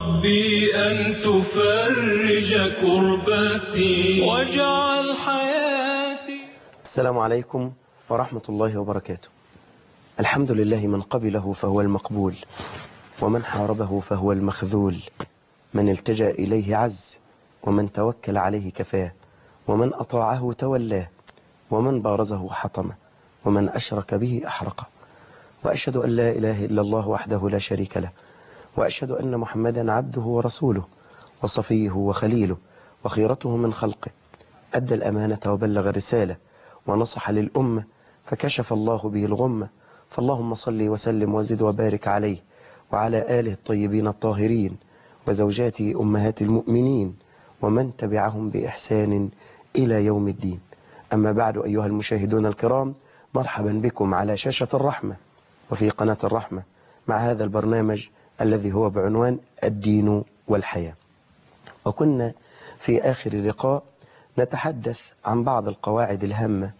ربي أن تفرج كربتي واجعل حياتي. السلام عليكم ورحمة الله وبركاته. الحمد لله من قبله فهو المقبول، ومن حاربه فهو المخذول، من التجأ إليه عز، ومن توكل عليه كفاه، ومن أطاعه تولاه، ومن بارزه حطمه، ومن أشرك به أحرقه. وأشهد أن لا إله إلا الله وحده لا شريك له، وأشهد أن محمدا عبده ورسوله وصفيه وخليله وخيرته من خلقه، أدى الأمانة وبلغ الرسالة ونصح للأمة فكشف الله به الغمة. فاللهم صل وسلم وزد وبارك عليه وعلى آله الطيبين الطاهرين وزوجاته أمهات المؤمنين ومن تبعهم بإحسان إلى يوم الدين. أما بعد، أيها المشاهدون الكرام، مرحبا بكم على شاشة الرحمة وفي قناة الرحمة مع هذا البرنامج الذي هو بعنوان الدين والحياة. وكنا في آخر لقاء نتحدث عن بعض القواعد الهامة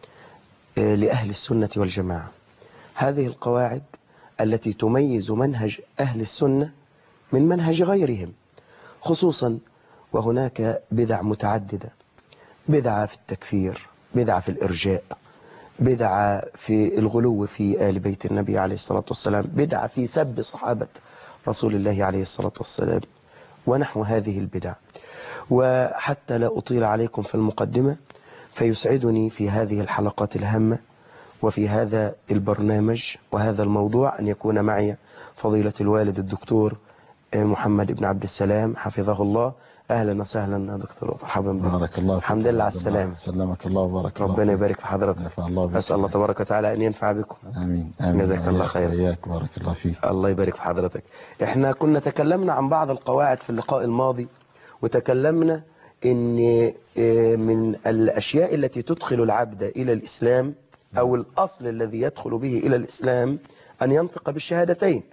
لأهل السنة والجماعة، هذه القواعد التي تميز منهج أهل السنة من منهج غيرهم، خصوصا وهناك بدع متعددة: بدعة في التكفير، بدعة في الإرجاء، بدعة في الغلو في آل بيت النبي عليه الصلاة والسلام، بدعة في سب صحابة رسول الله عليه الصلاة والسلام، ونحو هذه البدع. وحتى لا أطيل عليكم في المقدمة، فيسعدني في هذه الحلقات الهامة وفي هذا البرنامج وهذا الموضوع أن يكون معي فضيلة الوالد الدكتور محمد بن عبد السلام حفظه الله. أهلا وسهلا دكتور، مرحبا بك. بارك الله فيك. الحمد لله على السلامة. سلمك الله وبارك الله. ربنا يبارك في حضرتك. أسأل الله تبارك وتعالى أن ينفع بكم. آمين آمين. جزاك الله خير. إياك بارك الله فيك. الله يبارك في حضرتك. احنا كنا تكلمنا عن بعض القواعد في اللقاء الماضي، وتكلمنا ان من الأشياء التي تدخل العبد إلى الإسلام أو الأصل الذي يدخل به إلى الإسلام أن ينطق بالشهادتين،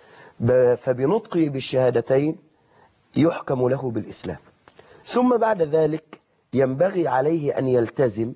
فبنطقه بالشهادتين يحكم له بالإسلام، ثم بعد ذلك ينبغي عليه أن يلتزم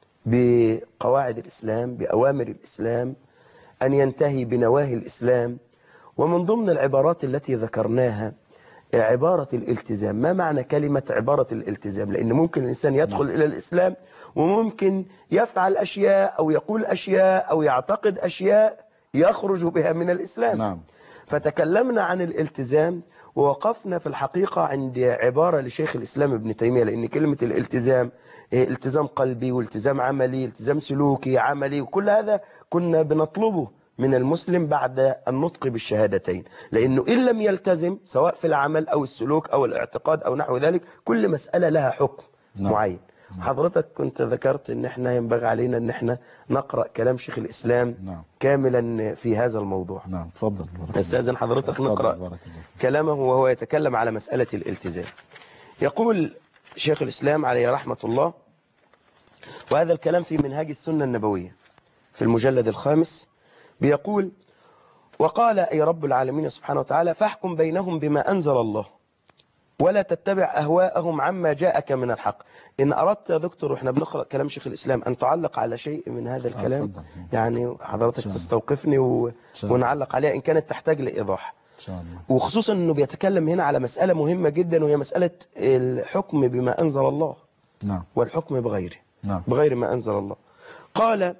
بقواعد الإسلام، بأوامر الإسلام، أن ينتهي بنواهي الإسلام. ومن ضمن العبارات التي ذكرناها عبارة الالتزام. ما معنى كلمة عبارة الالتزام؟ لأن ممكن الإنسان يدخل إلى الإسلام وممكن يفعل أشياء أو يقول أشياء أو يعتقد أشياء يخرج بها من الإسلام. نعم. فتكلمنا عن الالتزام ووقفنا في الحقيقة عند عبارة لشيخ الإسلام ابن تيمية، لأن كلمة الالتزام التزام قلبي والتزام عملي، التزام سلوكي عملي، وكل هذا كنا بنطلبه من المسلم بعد النطق بالشهادتين، لأنه إن لم يلتزم سواء في العمل أو السلوك أو الاعتقاد أو نحو ذلك، كل مسألة لها حكم معين. حضرتك كنت ذكرت ان احنا ينبغي علينا ان احنا نقرأ كلام شيخ الإسلام كاملا في هذا الموضوع. نعم تفضل. استاذن حضرتك نقرأ كلامه وهو يتكلم على مسألة الالتزام. يقول شيخ الإسلام عليه رحمة الله، وهذا الكلام في منهاج السنة النبوية في المجلد الخامس، بيقول: وقال أي رب العالمين سبحانه وتعالى: فاحكم بينهم بما أنزل الله ولا تتبع أهواءهم عما جاءك من الحق. إن أردت يا دكتور وإحنا بنقرأ كلام شيخ الإسلام أن تعلق على شيء من هذا الكلام، يعني حضرتك تستوقفني ونعلق عليها إن كانت تحتاج لإيضاح، وخصوصا أنه بيتكلم هنا على مسألة مهمة جدا، وهي مسألة الحكم بما أنزل الله والحكم بغيره بغير ما أنزل الله. قال: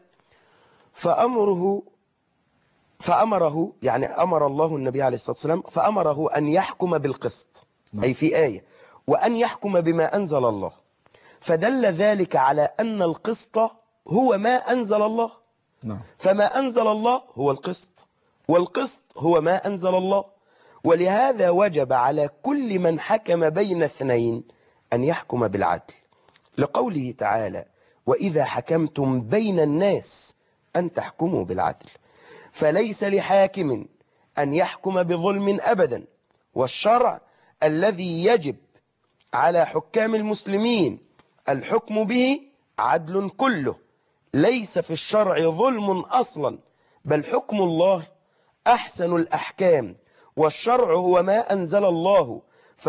فأمره يعني أمر الله النبي عليه الصلاة والسلام فأمره أن يحكم بالقسط، أي في آية: وأن يحكم بما أنزل الله، فدل ذلك على أن القسط هو ما أنزل الله. فما أنزل الله هو القسط، والقسط هو ما أنزل الله. ولهذا وجب على كل من حكم بين اثنين أن يحكم بالعدل، لقوله تعالى: وإذا حكمتم بين الناس أن تحكموا بالعدل. فليس لحاكم أن يحكم بظلم أبدا، والشرع الذي يجب على حكام المسلمين الحكم به عدل كله، ليس في الشرع ظلم أصلا، بل حكم الله أحسن الأحكام، والشرع هو ما أنزل الله،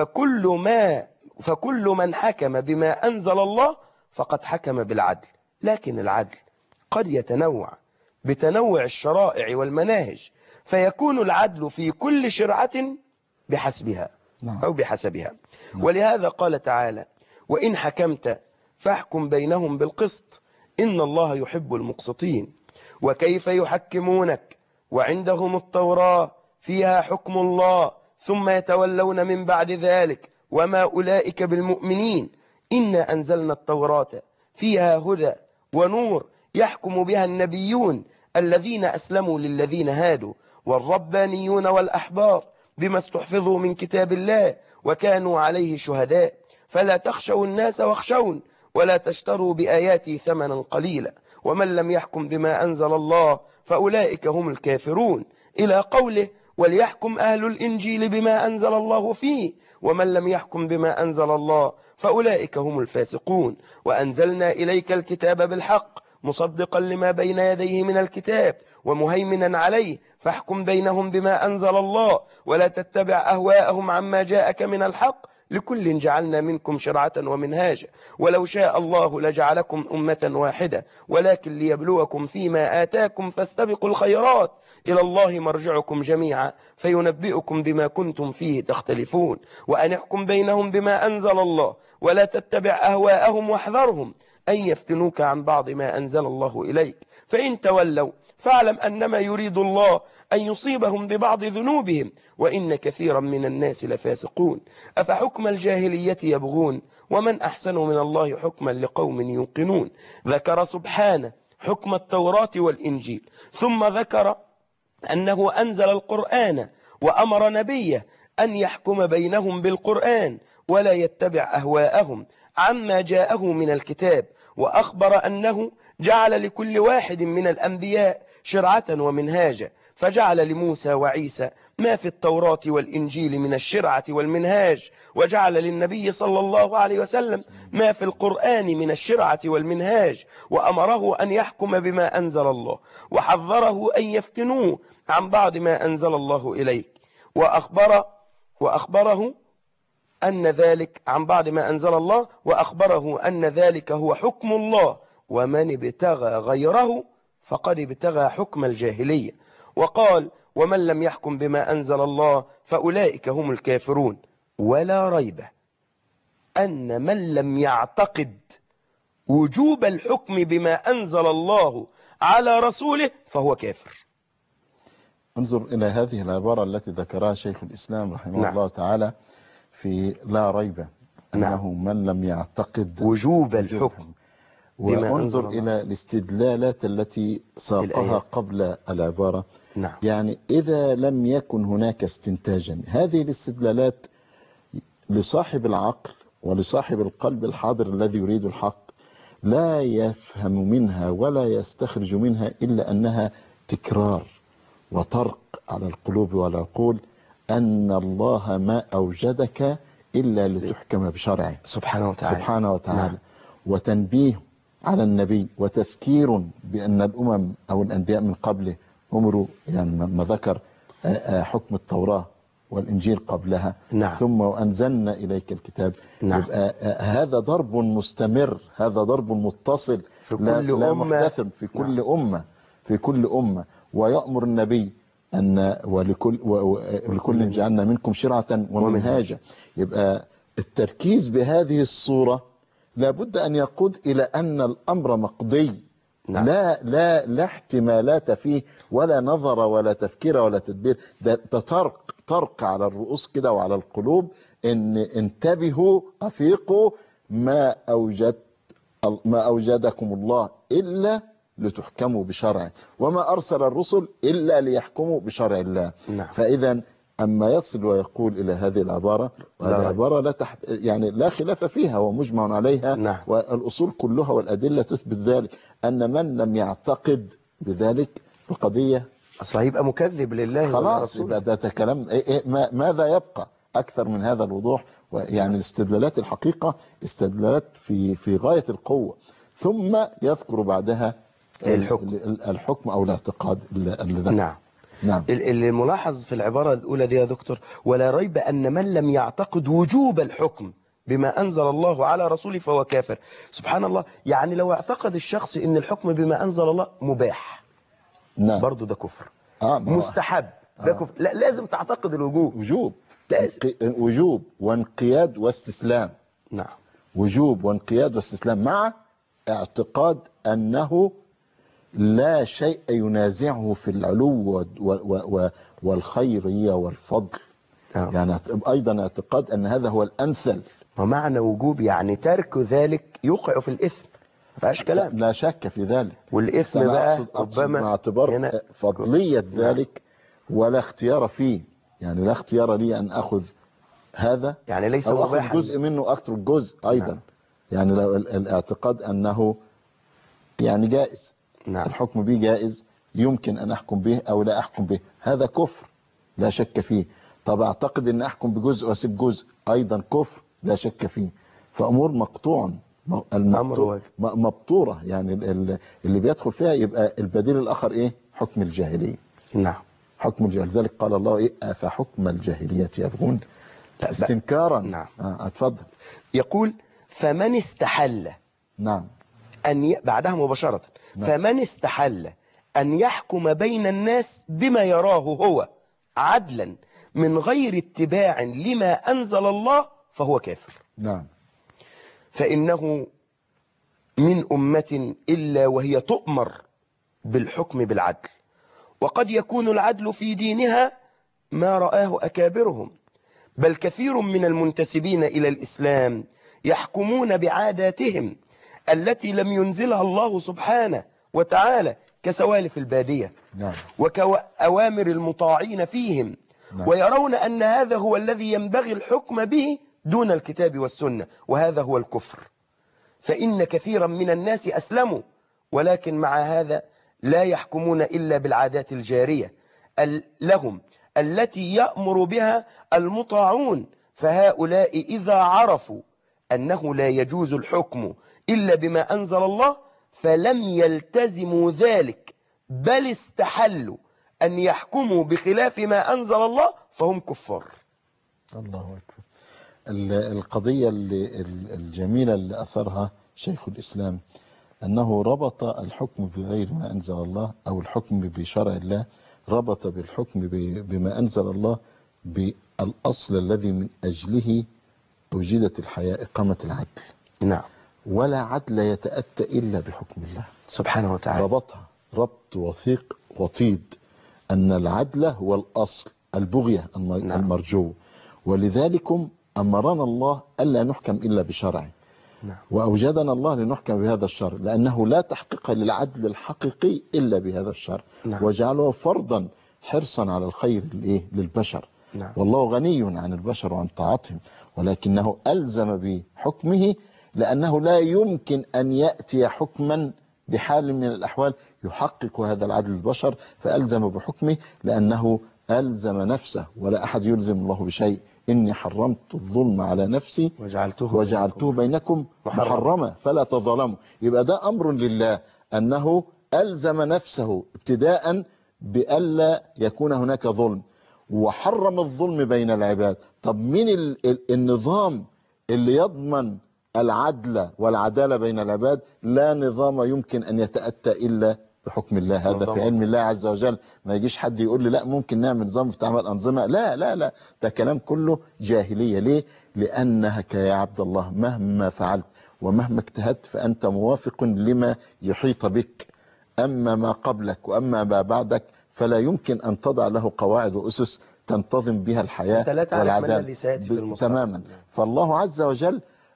فكل من حكم بما أنزل الله فقد حكم بالعدل. لكن العدل قد يتنوع بتنوع الشرائع والمناهج، فيكون العدل في كل شرعة بحسبها، أو بحسبها. ولهذا قال تعالى: وإن حكمت فاحكم بينهم بالقسط إن الله يحب المقسطين. وكيف يحكمونك وعندهم التوراة فيها حكم الله ثم يتولون من بعد ذلك وما أولئك بالمؤمنين. إنا أنزلنا التوراة فيها هدى ونور يحكم بها النبيون الذين أسلموا للذين هادوا والربانيون والأحبار بما استحفظوا من كتاب الله وكانوا عليه شهداء. فلا تخشوا الناس واخشون ولا تشتروا بآياتي ثمنا قليلا ومن لم يحكم بما أنزل الله فأولئك هم الكافرون، إلى قوله: وليحكم أهل الإنجيل بما أنزل الله فيه ومن لم يحكم بما أنزل الله فأولئك هم الفاسقون. وأنزلنا إليك الكتاب بالحق مصدقا لما بين يديه من الكتاب ومهيمنا عليه فاحكم بينهم بما أنزل الله ولا تتبع أهواءهم عما جاءك من الحق لكل جعلنا منكم شرعة ومنهاجا ولو شاء الله لجعلكم أمة واحدة ولكن ليبلوكم فيما آتاكم فاستبقوا الخيرات إلى الله مرجعكم جميعا فينبئكم بما كنتم فيه تختلفون. وأن احكم بينهم بما أنزل الله ولا تتبع أهواءهم واحذرهم أن يفتنوك عن بعض ما أنزل الله إليك فإن تولوا فاعلم أنما يريد الله أن يصيبهم ببعض ذنوبهم وإن كثيرا من الناس لفاسقون. أفحكم الجاهلية يبغون ومن أحسن من الله حكما لقوم يوقنون. ذكر سبحانه حكم التوراة والإنجيل ثم ذكر أنه أنزل القرآن وأمر نبيه أن يحكم بينهم بالقرآن ولا يتبع أهواءهم عما جاءه من الكتاب وأخبر أنه جعل لكل واحد من الأنبياء شرعة ومنهاجا فجعل لموسى وعيسى ما في التوراة والإنجيل من الشرعة والمنهاج وجعل للنبي صلى الله عليه وسلم ما في القرآن من الشرعة والمنهاج وأمره أن يحكم بما أنزل الله وحذره أن يفتنوه عن بعض ما أنزل الله إليه وأخبره أن ذلك عن بعض ما أنزل الله وأخبره أن ذلك هو حكم الله ومن ابتغى غيره فقد ابتغى حكم الجاهلية. وقال: ومن لم يحكم بما أنزل الله فأولئك هم الكافرون. ولا ريب أن من لم يعتقد وجوب الحكم بما أنزل الله على رسوله فهو كافر. انظر إلى هذه العبارة التي ذكرها شيخ الإسلام رحمه الله تعالى في لا ريب أنه من لم يعتقد وجوب الحكم. وانظر إلى الاستدلالات التي ساقها قبل العبارة. يعني إذا لم يكن هناك استنتاجا هذه الاستدلالات لصاحب العقل ولصاحب القلب الحاضر الذي يريد الحق لا يفهم منها ولا يستخرج منها إلا أنها تكرار وطرق على القلوب والعقول أن الله ما أوجدك إلا لتحكم بشرعه سبحانه وتعالى وتنبيه على النبي وتذكير بأن الأمم أو الأنبياء من قبله أمروا يعني ما ذكر حكم التوراة والإنجيل قبلها ثم وأنزلنا إليك الكتاب. يبقى هذا ضرب مستمر هذا ضرب متصل في كل لا محدث في كل أمة ويأمر النبي أن ولكل جعلنا منكم شرعة ومنهاجا. يبقى التركيز بهذه الصورة لابد أن يقود إلى أن الأمر مقضي لا احتمالات فيه ولا نظر ولا تفكير ولا تدبير. ده طرق على الرؤوس كده وعلى القلوب إن انتبهوا أفيقوا ما أوجدكم الله إلا لتحكموا بشرعه وما أرسل الرسل إلا ليحكموا بشرع الله. فإذا أما يصل ويقول إلى هذه العبارة وهذه عبارة يعني لا خلاف فيها ومجمع عليها والأصول كلها والأدلة تثبت ذلك أن من لم يعتقد بذلك القضية أصلا يبقى مكذب لله خلاص. يبقى ده كلام ماذا يبقى أكثر من هذا الوضوح. يعني الاستدلالات الحقيقة استدلالات في غاية القوة. ثم يذكر بعدها الحكم أو الاعتقاد اللي ذكر. اللي ملاحظ في العبارة الأولى دي يا دكتور: ولا ريب أن من لم يعتقد وجوب الحكم بما أنزل الله على رسوله فهو كافر. سبحان الله. يعني لو اعتقد الشخص أن الحكم بما أنزل الله مباح برضو ده كفر. مستحب ده كفر. لا لازم تعتقد الوجوب وجوب وانقياد واستسلام. نعم. وجوب وانقياد واستسلام مع اعتقاد أنه لا شيء ينازعه في العلو والخيرية والفضل. يعني أيضا اعتقاد أن هذا هو الأمثل. ومعنى وجوب يعني ترك ذلك يوقع في الإثم، ما فيهاش كلام. لا شك في ذلك. والإثم بقى ربما مع اعتبار فضلية ذلك ولا اختيار فيه. يعني لا اختيار لي أن أخذ هذا يعني ليس أو أخذ جزء منه أترك جزء أيضا. نعم. يعني لو الاعتقاد أنه يعني جائز. نعم. الحكم به جائز، يمكن أن أحكم به أو لا أحكم به، هذا كفر لا شك فيه. طب أعتقد أن أحكم بجزء وأسيب جزء، أيضا كفر لا شك فيه. فأمور مقطوع مبطورة. يعني اللي بيدخل فيها يبقى البديل الآخر إيه؟ حكم الجاهلية. نعم. حكم الجاهلية. لذلك قال الله إيه؟ أفحكم الجاهلية يبغون استنكارا. نعم. أتفضل. يقول فمن استحل. نعم. بعدها مباشرة. نعم. فمن استحل أن يحكم بين الناس بما يراه هو عدلا من غير اتباع لما أنزل الله فهو كافر. نعم. فإنه من أمة إلا وهي تؤمر بالحكم بالعدل، وقد يكون العدل في دينها ما رآه أكابرهم، بل كثير من المنتسبين إلى الإسلام يحكمون بعاداتهم التي لم ينزلها الله سبحانه وتعالى كسوالف البادية. نعم. وكأوامر المطاعين فيهم. نعم. ويرون أن هذا هو الذي ينبغي الحكم به دون الكتاب والسنة، وهذا هو الكفر. فإن كثيرا من الناس أسلموا، ولكن مع هذا لا يحكمون إلا بالعادات الجارية لهم التي يأمر بها المطاعون. فهؤلاء إذا عرفوا أنه لا يجوز الحكم إلا بما أنزل الله فلم يلتزموا ذلك، بل استحلوا أن يحكموا بخلاف ما أنزل الله فهم كفار. الله أكبر. القضية الجميلة اللي أثرها شيخ الإسلام أنه ربط الحكم بغير ما أنزل الله أو الحكم بشرع الله، ربط بالحكم بما أنزل الله بالأصل الذي من أجله وجدت الحياة، إقامة العدل. نعم. ولا عدل يتأتى إلا بحكم الله سبحانه وتعالى. ربطها ربط وثيق وطيد أن العدل هو الأصل، البغية المرجو. ولذلكم أمرنا الله ألا نحكم إلا بشرعه. نعم. وأوجدنا الله لنحكم بهذا الشرع، لأنه لا تحقيق للعدل الحقيقي إلا بهذا الشرع. نعم. وجعله فرضا حرصا على الخير للبشر. نعم. والله غني عن البشر وعن طاعتهم، ولكنه ألزم بحكمه لأنه لا يمكن أن يأتي حكما بحال من الأحوال يحقق هذا العدل البشر، فألزم بحكمه لأنه ألزم نفسه، ولا أحد يلزم الله بشيء. إني حرمت الظلم على نفسي وجعلته بينكم محرما فلا تظلموا. يبقى ده أمر لله أنه ألزم نفسه ابتداء بألا يكون هناك ظلم، وحرم الظلم بين العباد. طب مين النظام اللي يضمن العدل والعدالة بين العباد؟ لا نظام يمكن أن يتأتى إلا بحكم الله. هذا في علم الله عز وجل. ما يجيش حد يقول لي لا ممكن نعمل نظام بتعمل أنظمة. لا لا لا، ده كلام كله جاهلية. ليه؟ لأنك يا عبد الله مهما فعلت ومهما اجتهدت فأنت موافق لما يحيط بك. أما ما قبلك وأما ما بعدك فلا يمكن أن تضع له قواعد وأسس تنتظم بها الحياة والعدالة تماما. فالله عز وجل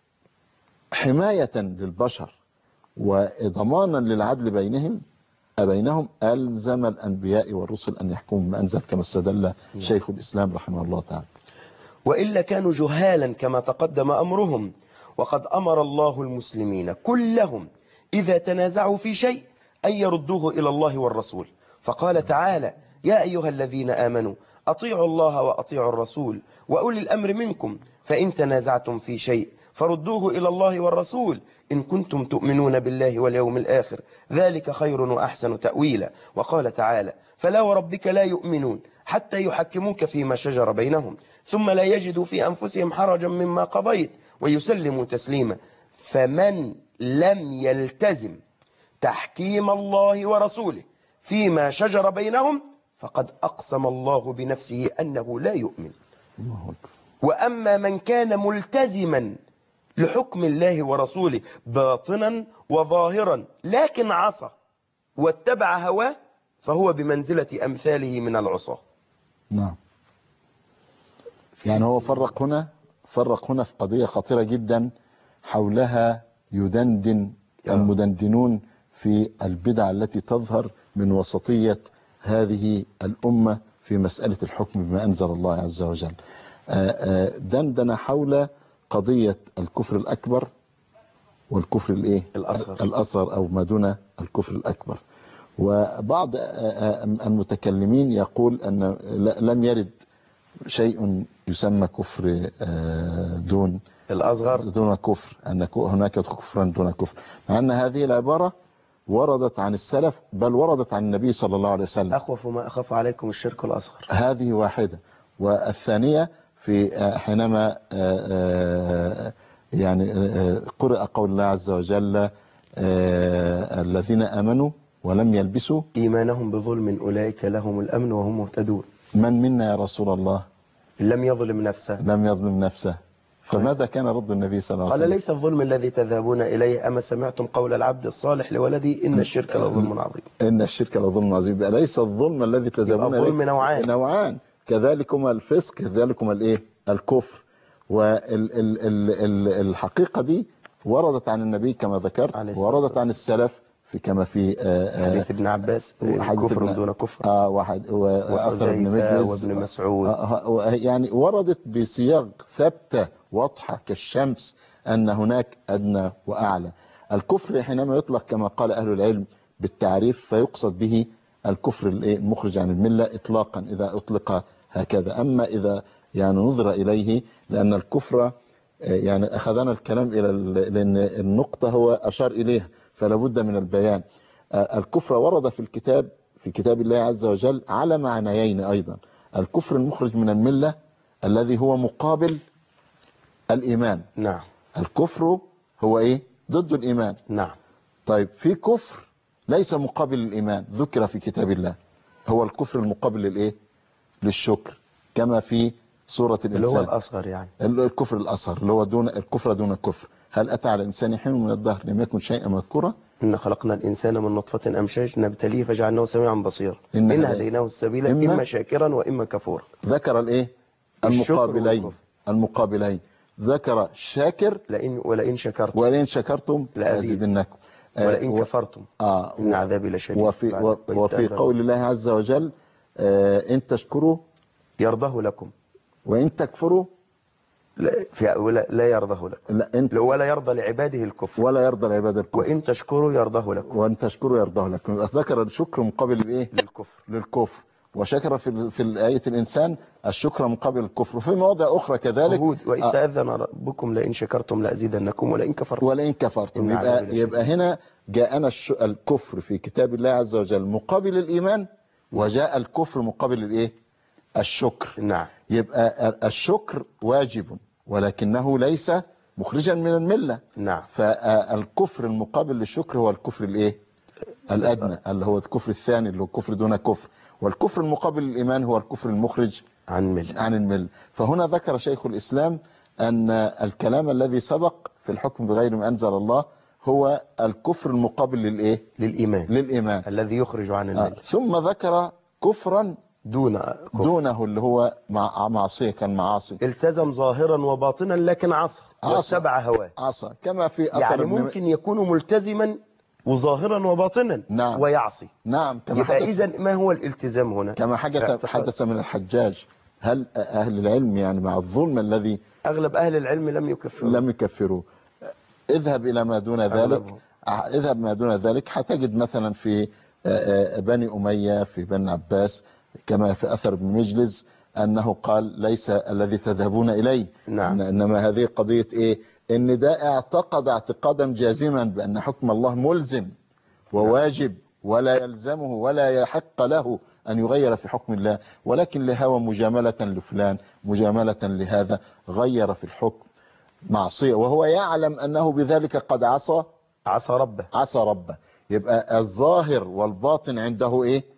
حماية للبشر وضمانا للعدل بينهم ألزم الأنبياء والرسل أن يحكموا بما أنزل، كما استدل شيخ الإسلام رحمه الله تعالى. وإلا كانوا جهالا كما تقدم أمرهم. وقد أمر الله المسلمين كلهم إذا تنازعوا في شيء أن يردوه إلى الله والرسول، فقال تعالى: يا أيها الذين آمنوا أطيعوا الله وأطيعوا الرسول وأولي الأمر منكم، فإن تنازعتم في شيء فردوه إلى الله والرسول إن كنتم تؤمنون بالله واليوم الآخر، ذلك خير وأحسن تأويلا. وقال تعالى: فلا وربك لا يؤمنون حتى يحكموك فيما شجر بينهم ثم لا يجدوا في أنفسهم حرجا مما قضيت ويسلموا تسليما. فمن لم يلتزم تحكيم الله ورسوله فيما شجر بينهم فقد أقسم الله بنفسه أنه لا يؤمن. وأما من كان ملتزما لحكم الله ورسوله باطنا وظاهرا لكن عصى واتبع هواه فهو بمنزلة أمثاله من العصاة. نعم. يعني هو فرق هنا في قضية خطيرة جدا حولها يدندن المدندنون في البدع التي تظهر من وسطية هذه الأمة في مسألة الحكم بما أنزل الله عز وجل. دندن حول قضية الكفر الأكبر والكفر الأصغر أو ما دون الكفر الأكبر. وبعض المتكلمين يقول أن لم يرد شيء يسمى كفر دون الأصغر دون كفر، أن هناك كفرا دون كفر، مع أن هذه العبارة وردت عن السلف بل وردت عن النبي صلى الله عليه وسلم. أخوف ما أخاف عليكم الشرك الأصغر، هذه واحدة. والثانية في حينما يعني قرأ قول الله عز وجل الذين آمنوا ولم يلبسوا إيمانهم بظلم أولئك لهم الأمن وهم مهتدون. من منا يا رسول الله لم يظلم نفسه. فماذا كان رد النبي صلى الله عليه وسلم؟ قال ليس الظلم الذي تذهبون إليه، أما سمعتم قول العبد الصالح لولدي إن الشرك لظلم عظيم. إن الشرك لظلم عظيم. ليس الظلم الذي تذهبون إليه، الظلم نوعان كذلكم الفسق كذلكم الكفر. والحقيقة دي وردت عن النبي كما ذكرت، وردت عن السلف كما في حديث ابن عباس كفر دون كفر، وأثر ابن مجلس وابن مسعود. يعني وردت بصياغ ثابتة واضحة كالشمس أن هناك أدنى وأعلى. الكفر حينما يطلق كما قال أهل العلم بالتعريف فيقصد به الكفر المخرج عن الملة إطلاقا إذا أطلق هكذا. أما إذا يعني نظر إليه، لأن الكفر يعني أخذنا الكلام لأن النقطة هو أشار إليها فلا بد من البيان. الكفر ورد في كتاب الله عز وجل على معنيين أيضا. الكفر المخرج من الملة الذي هو مقابل الإيمان. نعم. الكفر هو ضد الإيمان. نعم. طيب في كفر ليس مقابل الإيمان ذكر في كتاب الله، هو الكفر المقابل للشكر كما في سورة الإنسان، اللي هو الأصغر، يعني الكفر الأصغر اللي هو الكفر دون كفر. هل أتى على الإنسان حين من الدهر لم يكن شيئا مذكورا؟ إن خلقنا الإنسان من نطفة أمشاج نبتليه فجعلناه سميعا بصيرا إن هديناه السبيل إما شاكرا وإما كفورا. ذكر المقابلين ذكر شاكر ولئن شكرتم لأزيدنكم ولئن كفرتم إن عذابي لشديد. وفي قول الله عز وجل إن تشكروا يرضه لكم وإن تكفروا لا يرضه لكم، ولا يرضى لعباده الكفر، وإن تشكروا يرضه لكم. ذكر الشكر مقابل للكفر. وشكر في الآية الإنسان الشكر مقابل الكفر. في مواضع أخرى كذلك وإذ تأذن ربكم لئن شكرتم لأزيدنكم ولئن كفرتم. يبقى هنا جاءنا الكفر في كتاب الله عز وجل مقابل الإيمان، وجاء الكفر مقابل الشكر. نعم. يبقى الشكر واجب ولكنه ليس مخرجا من الملة. نعم. فالكفر المقابل للشكر هو الكفر الأدنى اللي هو الكفر الثاني اللي هو كفر دون كفر. والكفر المقابل للإيمان هو الكفر المخرج عن الملة. فهنا ذكر شيخ الإسلام أن الكلام الذي سبق في الحكم بغير ما أنزل الله هو الكفر المقابل للإيمان الذي يخرج عن الملة. ثم ذكر كفرا دونه اللي هو معصية كالمعاصي. التزم ظاهرا وباطنا لكن عصى واتبع هواه. كما في أثر يعني ممكن يكون ملتزما وظاهرا وباطنا. نعم. ويعصي. نعم. يبقى إذن ما هو الالتزام هنا؟ كما حدث من الحجاج. هل أهل العلم يعني مع الظلم الذي أغلب أهل العلم لم يكفروا اذهب إلى ما دون ذلك هتجد مثلا في بني أمية في بني عباس كما في أثر ابن مجلس أنه قال ليس الذي تذهبون إليه. نعم. إنما هذه قضية إن ده اعتقد اعتقادا جازما بأن حكم الله ملزم وواجب ولا يلزمه ولا يحق له أن يغير في حكم الله، ولكن لهوى مجاملة لفلان مجاملة لهذا غير في الحكم معصية وهو يعلم أنه بذلك قد عصى ربه. يبقى الظاهر والباطن عنده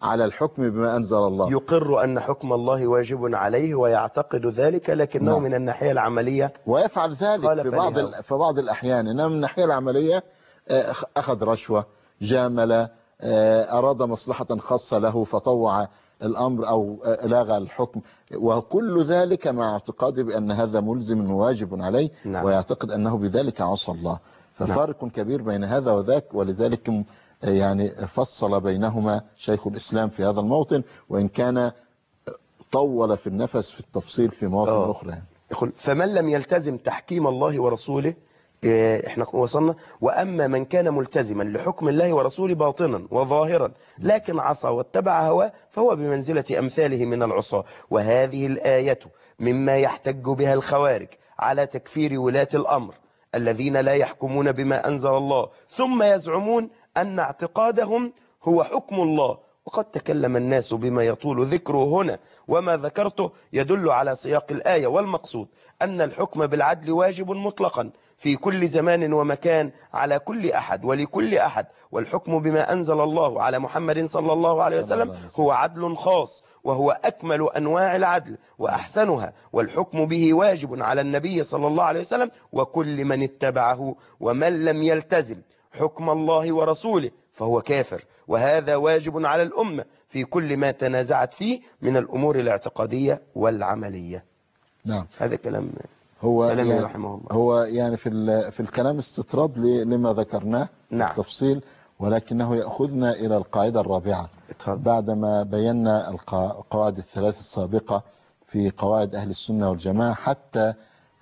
على الحكم بما أنزل الله، يقر أن حكم الله واجب عليه ويعتقد ذلك، لكنه من الناحية العملية ويفعل ذلك في بعض الأحيان، إنما من الناحية العملية أخذ رشوة، جامل، أراد مصلحة خاصة له فطوع الأمر أو لاغى الحكم، وكل ذلك مع اعتقاده بأن هذا ملزم واجب عليه. ويعتقد أنه بذلك عصى الله. ففارق كبير بين هذا وذاك، ولذلك يعني فصل بينهما شيخ الإسلام في هذا الموطن، وإن كان طول في النفس في التفصيل في مواطن أخرى. يقول فمن لم يلتزم تحكيم الله ورسوله، احنا وصلنا، وأما من كان ملتزما لحكم الله ورسوله باطنا وظاهرا لكن عصى واتبع هواه فهو بمنزلة أمثاله من العصاة. وهذه الآية مما يحتج بها الخوارج على تكفير ولاة الأمر الذين لا يحكمون بما أنزل الله ثم يزعمون أن اعتقادهم هو حكم الله. وقد تكلم الناس بما يطول ذكره هنا، وما ذكرته يدل على سياق الآية، والمقصود أن الحكم بالعدل واجب مطلقا في كل زمان ومكان على كل أحد ولكل أحد، والحكم بما أنزل الله على محمد صلى الله عليه وسلم هو عدل خاص، وهو أكمل أنواع العدل وأحسنها، والحكم به واجب على النبي صلى الله عليه وسلم وكل من اتبعه، ومن لم يلتزم حكم الله ورسوله فهو كافر. وهذا واجب على الأمة في كل ما تنازعت فيه من الأمور الاعتقادية والعملية. نعم، هذا كلام يعني رحمه الله. هو يعني في الكلام استطراد لما ذكرناه في التفصيل، ولكنه يأخذنا إلى القاعدة الرابعة بعدما بينا القواعد الثلاث السابقة في قواعد أهل السنة والجماعة، حتى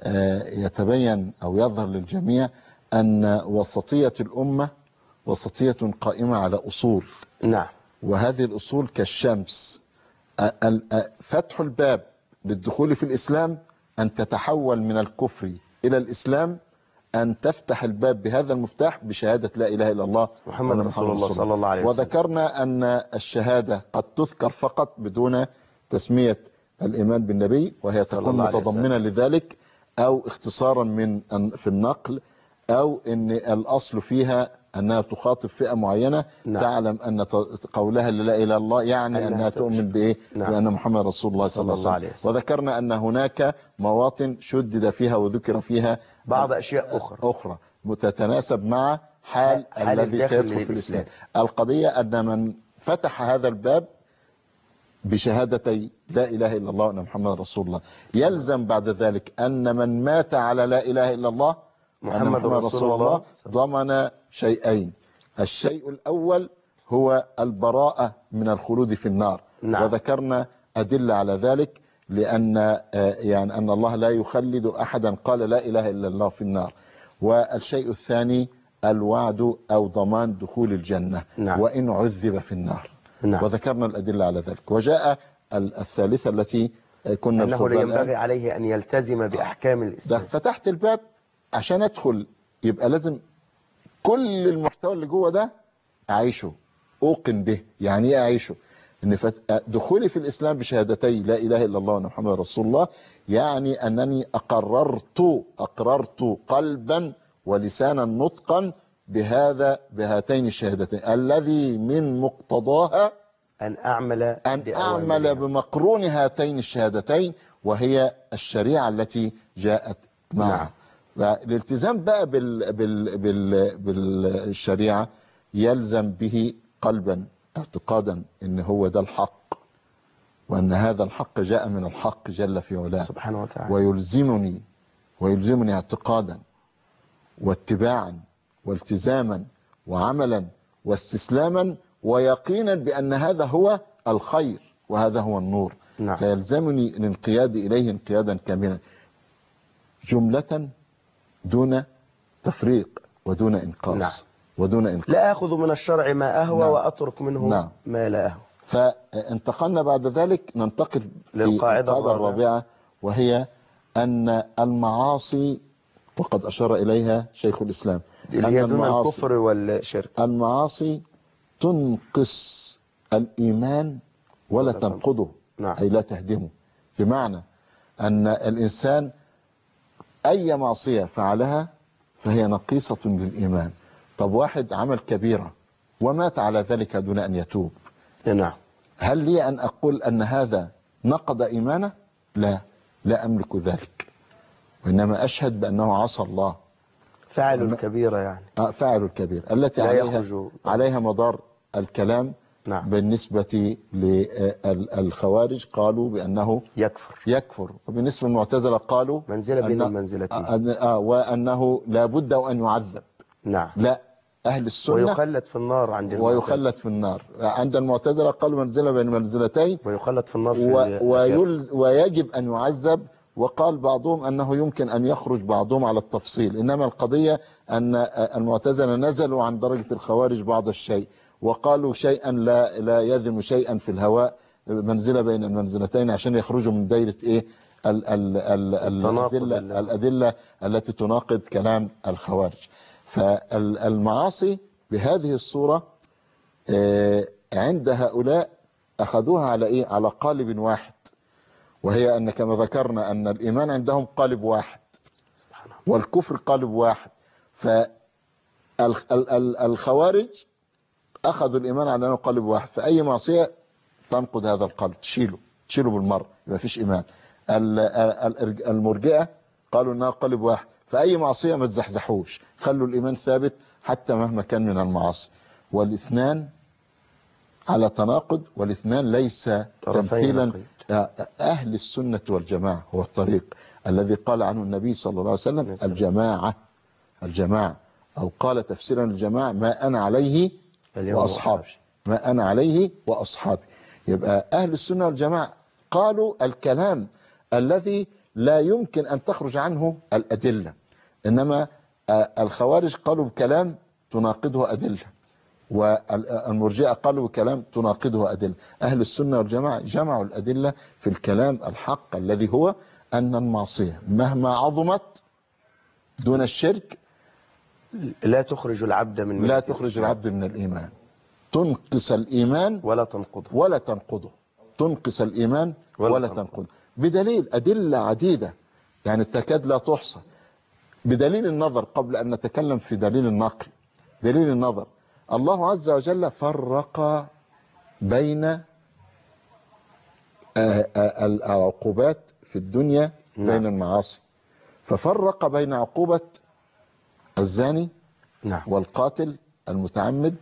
يتبين أو يظهر للجميع أن وسطية الأمة وسطية قائمة على أصول. نعم. وهذه الأصول كالشمس، فتح الباب للدخول في الإسلام، أن تتحول من الكفر إلى الإسلام، أن تفتح الباب بهذا المفتاح بشهادة لا إله إلا الله محمد رسول الله صلى الله عليه وسلم. وذكرنا أن الشهادة قد تذكر فقط بدون تسمية الإيمان بالنبي، وهي تكون متضمنة لذلك، أو اختصارا في النقل، أو أن الأصل فيها أنها تخاطب فئة معينة. تعلم أن قولها لا إله إلا الله يعني أنها تؤمن بإيه؟ بأن محمد رسول الله صلى الله عليه وسلم. وذكرنا أن هناك مواطن شدد فيها وذكر فيها بعض أشياء أخرى متتناسب مع حال الذي سيدخل في الإسلام. القضية أن من فتح هذا الباب بشهادتي لا إله إلا الله وأن محمد رسول الله، يلزم بعد ذلك أن من مات على لا إله إلا الله محمد رسول الله ضمن شيئين. الشيء الأول هو البراءة من الخلود في النار. وذكرنا أدلة على ذلك، لأن يعني أن الله لا يخلد أحدا قال لا إله إلا الله في النار. والشيء الثاني الوعد أو ضمان دخول الجنة وإن عذب في النار. وذكرنا الأدلة على ذلك. وجاء الثالثة التي كنا أنه لا ينبغي عليه أن يلتزم بأحكام الإسلام. فتحت الباب عشان أدخل، يبقى لازم كل المحتوى اللي جوه ده أعيشه، أوقن به. يعني إيه أعيشه؟ إن دخولي في الإسلام بشهادتي لا إله إلا الله وأن محمد رسول الله، يعني أنني أقررت قلبا ولسانا نطقا بهاتين الشهادتين، الذي من مقتضاها أن أعمل بمقرون هاتين الشهادتين، وهي الشريعة التي جاءت معها. الالتزام بقى بالشريعة يلزم به قلبا اعتقادا ان هو ده الحق، وان هذا الحق جاء من الحق جل في علاه سبحانه وتعالى. ويلزمني اعتقادا واتباعا والتزاما وعملا واستسلاما ويقينا بأن هذا هو الخير وهذا هو النور. فيلزمني الانقياد إليه انقيادا كاملا، جملة دون تفريق ودون إنقاص ودون إنقاص. لا أخذ من الشرع ما أهوى وأترك منه ما لا أهوى. فانتقلنا بعد ذلك ننتقل للقاعدة الرابعة، وهي أن المعاصي، وقد أشار إليها شيخ الإسلام، أن دون الكفر والشرك، المعاصي تنقص الإيمان ولا تنقضه. أي لا تهدمه. بمعنى أن الإنسان أي معصية فعلها فهي نقيصة للإيمان. طب واحد عمل كبيرة ومات على ذلك دون أن يتوب، هل لي أن أقول أن هذا نقض إيمانه؟ لا أملك ذلك، وإنما أشهد بأنه عصى الله. فعل الكبيرة يعني. فعل الكبير التي عليها مدار الكلام. نعم. بالنسبة للخوارج قالوا بأنه يكفر، وبالنسبة للمعتزلة قالوا منزلة بين المنزلتين، وأنه لا بد أن يعذب. نعم. لا، أهل السنة ويخلد في النار عند المعتزلة، ويخلد في النار. عند المعتزلة قالوا منزلة بين منزلتين، ويخلد في النار ويجب أن يعذب. وقال بعضهم أنه يمكن أن يخرج بعضهم على التفصيل، إنما القضية أن المعتزلة نزلوا عن درجة الخوارج بعض الشيء، وقالوا شيئا لا يذم شيئا في الهواء، منزلة بين المنزلتين، عشان يخرجوا من دائرة إيه الأدلة التي تناقض كلام الخوارج. فالمعاصي بهذه الصورة عند هؤلاء أخذوها على إيه؟ على قالب واحد، وهي أن كما ذكرنا أن الإيمان عندهم قالب واحد والكفر قالب واحد. فالخوارج أخذوا الإيمان على أنه قالب واحد، فأي معصية تنقض هذا القالب تشيله بالمرة، ما فيش إيمان. المرجئة قالوا أنها قالب واحد، فأي معصية ما تزحزحوش، خلوا الإيمان ثابت حتى مهما كان من المعاصي. والاثنان على تناقض، والاثنان ليس تمثيلا. أهل السنة والجماعة هو الطريق الذي قال عنه النبي صلى الله عليه وسلم الجماعة، أو قال تفسيرا الجماعة ما أنا عليه وأصحابي، ما أنا عليه وأصحابي. يبقى أهل السنة والجماعة قالوا الكلام الذي لا يمكن أن تخرج عنه الأدلة، إنما الخوارج قالوا بكلام تناقضه أدلة، والمرجئة قالوا بكلام تناقضه أدلة. أهل السنة والجماعة جمعوا الأدلة في الكلام الحق الذي هو أن المعصية مهما عظمت دون الشرك لا تخرج العبد من الإيمان، تنقص الإيمان ولا تنقضه، تنقص الإيمان ولا تنقضه، بدليل أدلة عديدة يعني تكاد لا تحصى. بدليل النظر، قبل أن نتكلم في دليل النقل، دليل النظر، الله عز وجل فرق بين العقوبات في الدنيا بين المعاصي، ففرق بين عقوبة الزاني والقاتل المتعمد،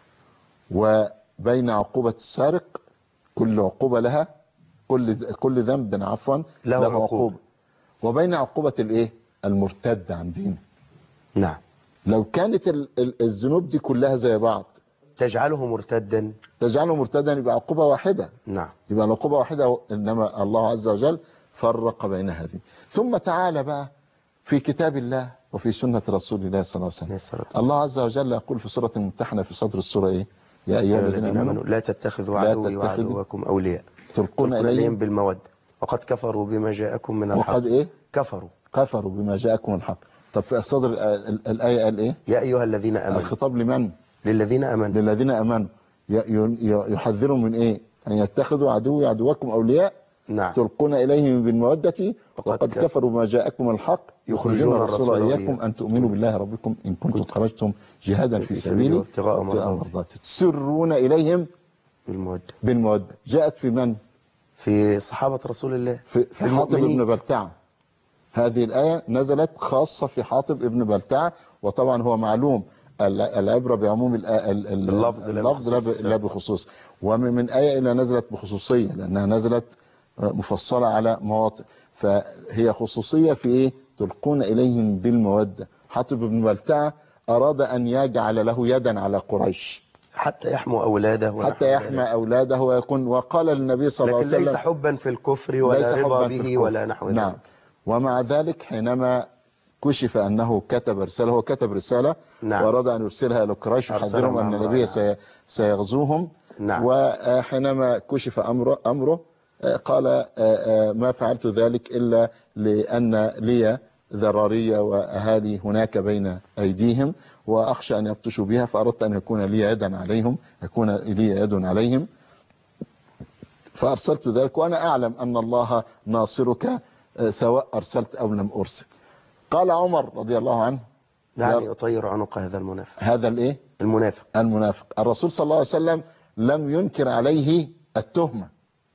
وبين عقوبة السارق، كل عقوبة لها، كل ذنب له عقوبة، وبين عقوبة الايه المرتد عن دينه. نعم. لو كانت الذنوب دي كلها زي بعض تجعله مرتدا يبقى عقوبة واحدة. نعم. يبقى العقوبة واحدة، إنما الله عز وجل فرق بين هذه. ثم تعالى بقى في كتاب الله وفي سنة رسول الله صلى الله عليه وسلم، الله عز وجل يقول في سورة الممتحنة في صدر السورة إيه؟ يا أيها الذين آمنوا لا تتخذوا عدوي وعدوكم أولياء تلقون إليهم بالمودة وقد كفروا بما جاءكم من الحق. وقد إيه؟ كفروا بما جاءكم من الحق. طب في صدر الآية قال إيه؟ يا أيها الذين آمنوا. الخطاب لمن؟ للذين آمنوا. يحذرهم من إيه؟ أن يتخذوا عدوي عدوكم أولياء. نعم. تلقون إليهم بالمودة وقد كفروا ما جاءكم من الحق يخرجون الرسول إياكم أن تؤمنوا بالله ربكم إن كنتم خرجتم جهادا في سبيلي وابتغاء مرضاتي تسرون إليهم بالمودة. جاءت في من؟ في صحابة رسول الله، في حاطب ابن بلتعة. هذه الآية نزلت خاصة في حاطب ابن بلتعة، وطبعا هو معلوم العبرة بعموم اللفظ لا بخصوص، ومن آية إلى نزلت بخصوصية لأنها نزلت مفصلة على مواطن، فهي خصوصية في إيه؟ تلقون إليهم بالمودة. حاطب ابن بلتعة أراد أن يجعل له يدا على قريش حتى يحمي أولاده ويكون، وقال للنبي صلى الله عليه وسلم لكن ليس حبا في الكفر ولا رضا به ولا نحو ذلك. نعم. ومع ذلك حينما كشف أنه كتب رسالة، هو كتب رسالة وأراد أن يرسلها إلى قريش يحذرهم أن النبي سيغزوهم. وحينما كشف أمره قال ما فعلت ذلك إلا لأن لي ذرارية وأهالي هناك بين أيديهم وأخشى أن يبطشوا بها، فأردت أن يكون لي يد عليهم فأرسلت ذلك، وأنا أعلم أن الله ناصرك سواء أرسلت أو لم أرسل. قال عمر رضي الله عنه دعني أطير عنق هذا المنافق. هذا الإيه؟ المنافق. الرسول صلى الله عليه وسلم لم ينكر عليه التهمة،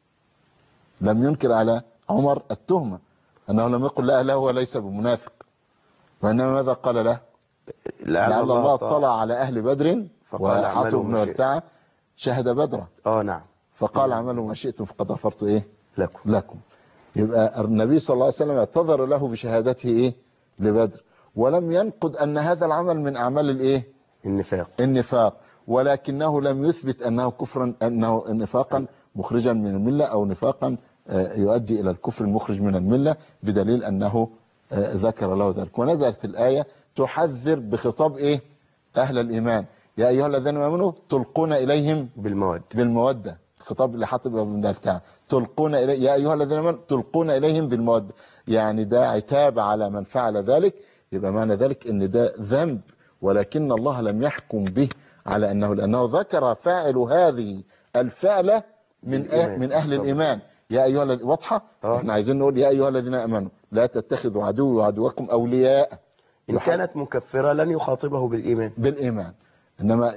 لم ينكر على عمر التهمة، أنه لم يقل لا له وليس بمنافق، وإنما ماذا قال له؟ لعل الله اطلع على أهل بدر وحاتم بن مرتعة شهد بدرا. نعم. فقال اعملوا ما شئتم فقد غفرت إيه؟ لكم. يبقى النبي صلى الله عليه وسلم اعتذر له بشهادته إيه؟ لبدر، ولم ينقض أن هذا العمل من أعمال الإيه؟ النفاق، ولكنه لم يثبت أنه كفرا، أنه نفاقا مخرجا من الملة أو نفاقا يؤدي إلى الكفر المخرج من الملة، بدليل أنه ذكر له ذلك. ونزلت الآية تحذر بخطاب إيه؟ أهل الإيمان، يا أيها الذين آمنوا تلقون إليهم بالمودة، خطاب لحاطب بن البلتع، تلقون إلي يا أيها الذين آمنوا تلقون إليهم بالمودة، يعني ده عتاب على من فعل ذلك. يبقى معنى ذلك ان ده ذنب، ولكن الله لم يحكم به على أنه، لأنه ذكر فاعل هذه الفعلة من أهل الإيمان. يا أيها الذين، واضحة؟ احنا عايزين نقول يا أيها الذين آمنوا لا تتخذوا عدوي وعدوكم أولياء، إن كانت مكفرة لن يخاطبه بالإيمان. إنما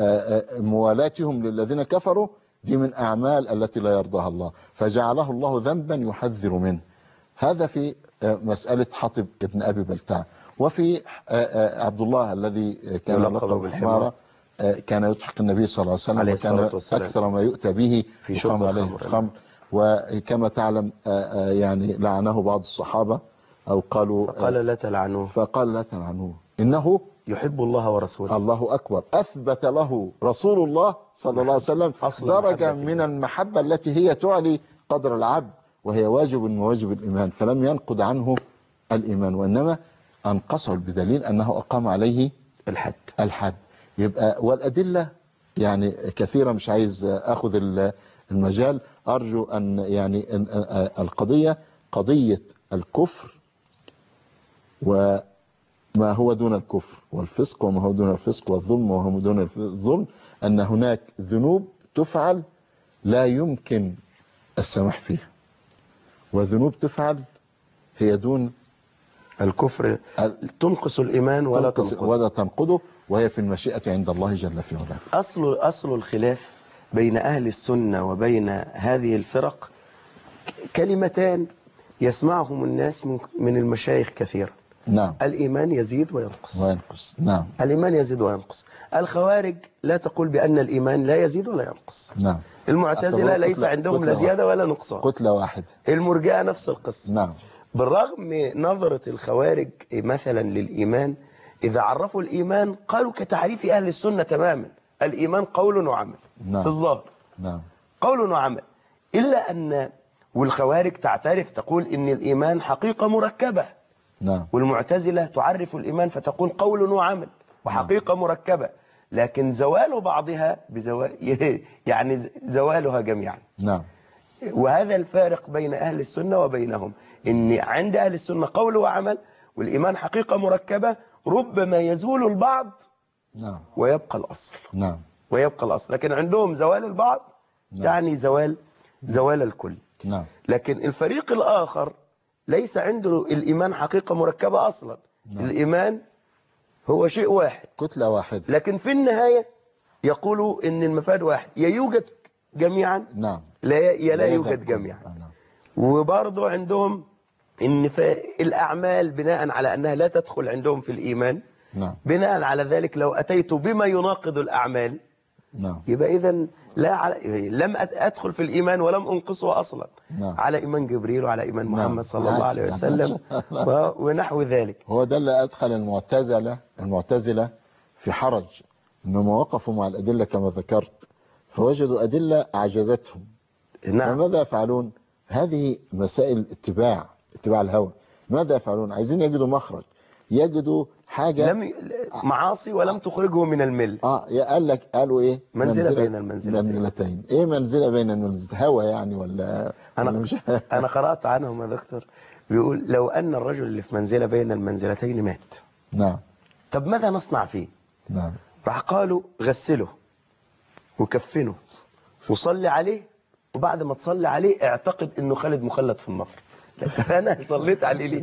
موالاتهم للذين كفروا دي من أعمال التي لا يرضاها الله، فجعله الله ذنبا يحذر منه. هذا في مسألة حاطب ابن أبي بلتع. وفي عبد الله الذي كان لقب بالحمارة، كان يضحك النبي صلى الله عليه وسلم، وكان أكثر ما يؤتى به في شرب عليه الخمر. وكما تعلم يعني لعنه بعض الصحابة، أو قالوا فقال لا تلعنوه إنه يحب الله ورسوله. الله أكبر. أثبت له رسول الله صلى الله عليه وسلم درجة من المحبة التي هي تعلي قدر العبد، وهي واجب من واجب الإيمان، فلم ينقض عنه الإيمان، وإنما أنقصه بدليل أنه أقام عليه الحد. يبقى والأدلة يعني كثيرة، مش عايز أخذ المجال. أرجو أن يعني القضية قضية الكفر وما هو دون الكفر، والفسق وما هو دون الفسق، والظلم وما هو دون الظلم، أن هناك ذنوب تفعل لا يمكن السماح فيها، وذنوب تفعل هي دون الكفر تنقص الإيمان ولا تنقضه، وهي في المشيئة عند الله جل في علاه. أصل الخلاف بين أهل السنة وبين هذه الفرق كلمتان يسمعهم الناس من المشايخ كثيرا. نعم. الإيمان يزيد وينقص. نعم. الإيمان يزيد وينقص. الخوارج لا تقول بأن الإيمان لا يزيد ولا ينقص. نعم. المعتزلة ليس عندهم لا زيادة ولا نقصان، كتلة واحدة. المرجئة نفس القصة. نعم. بالرغم نظرة الخوارج مثلا للإيمان، إذا عرفوا الإيمان قالوا كتعريف أهل السنة تماما، الإيمان قول وعمل. نعم. في الظاهر. نعم. قول وعمل، إلا أن والخوارج تعترف تقول إن الإيمان حقيقة مركبة. نعم. والمعتزلة تعرف الإيمان فتقول قول وعمل وحقيقة مركبة، لكن زوال بعضها يعني زوالها جميعا. نعم. وهذا الفارق بين أهل السنة وبينهم، إن عند أهل السنة قول وعمل، والإيمان حقيقة مركبة، ربما يزول البعض نعم ويبقى الأصل. نعم. ويبقى الأصل، لكن عندهم زوال البعض نعم. يعني زوال الكل. نعم. لكن الفريق الآخر ليس عنده الإيمان حقيقة مركبة أصلا. نعم. الإيمان هو شيء واحد، كتلة واحدة، لكن في النهاية يقولوا إن المفاد واحد، يا يوجد جميعا نعم لا يوجد جميعا. نعم. وبرضه عندهم إن الأعمال بناء على أنها لا تدخل عندهم في الإيمان. نعم. بناء على ذلك لو أتيت بما يناقض الأعمال نعم. يبقى إذن لم أدخل في الإيمان ولم أنقصه أصلا. نعم. على إيمان جبريل وعلى إيمان محمد صلى الله عليه وسلم ونحو ذلك. هو ده اللي أدخل المعتزلة في حرج، إنهم وقفوا مع الأدلة كما ذكرت فوجدوا أدلة أعجزتهم. نعم. فماذا يفعلون؟ هذه مسائل اتباع الهوى. ماذا يفعلون؟ عايزين يجدوا مخرج، يجدوا حاجة معاصي ولم تخرجه من المل. قالوا ايه؟ منزلة بين المنزلتين. ايه منزلة بين المنزلتين؟ هوى يعني ولا مش انا قرأت عنهم يا دكتور، بيقول لو ان الرجل اللي في منزلة بين المنزلتين مات. نعم. طب ماذا نصنع فيه؟ نعم. راح قالوا غسله وكفنه وصلي عليه، وبعد ما تصلي عليه اعتقد انه خالد مخلد في النار. انا صليت عليه ليه